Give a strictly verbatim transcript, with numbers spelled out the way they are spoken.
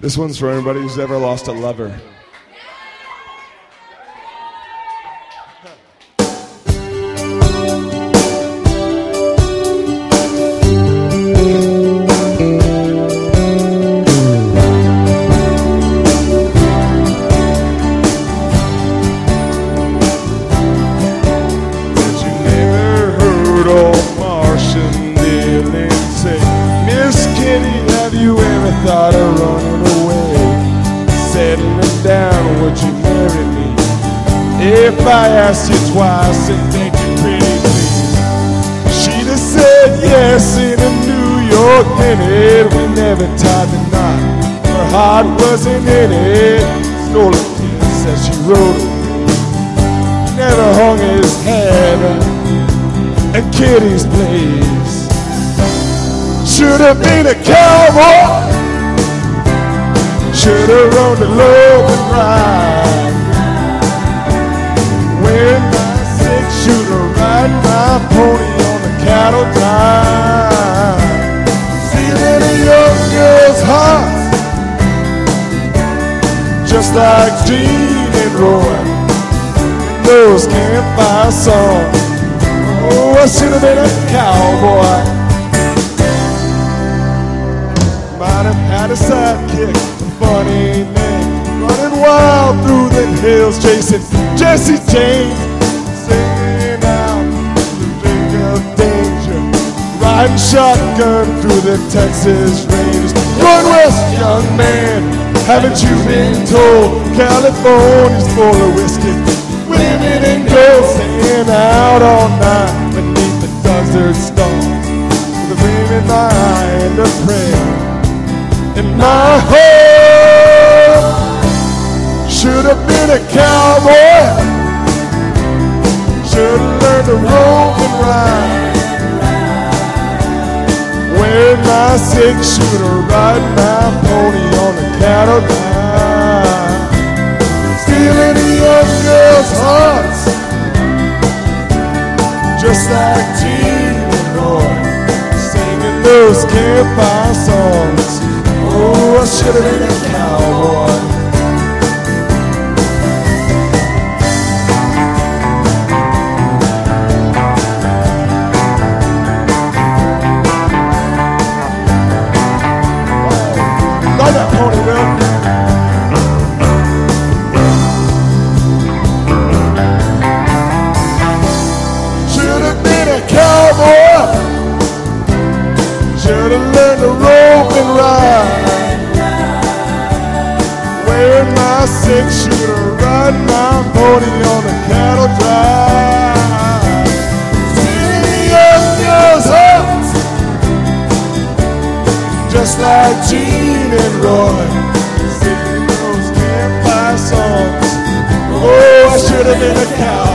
This one's for everybody who's ever lost a lover. Thought of running away, settling down, would you marry me? If I asked you twice and begged you pretty please, she'd have said yes in a New York minute. We never tied the knot, her heart wasn't in it. Stole a kiss as she wrote it, never hung his head at Kitty's place. Should have been a cowboy, should have run the love and ride, wearing my six-shooter, riding my pony on the cattle drive, stealing a young girl's heart, just like Gene and Roy, those campfire songs. Oh, I should have been a cowboy. Might have had a sidekick, funny name, running wild through the hills, chasing Jesse James, singing out the drink of danger, riding shotgun through the Texas ranges. Run west, young man, haven't you been told? California's full of whiskey, women and girls staying out all night beneath the desert stars, with a gleam in my eye and a prayer in my heart. Should have been a cowboy, should have learned to rope and ride, wearing my six-shooter, riding my pony on the cattle drive, stealing a young girl's hearts, just like Gene and Roy, singing those campfire songs. Oh, I should have been a cowboy. Ride that pony, Will. Should have been a cowboy, should have learned to rope and ride, wearing my six-shooter, riding my pony on the cattle drive, stealing the young girl's hearts, just like Gene and Roy, singing those campfire songs. Oh, I should have been a cowboy.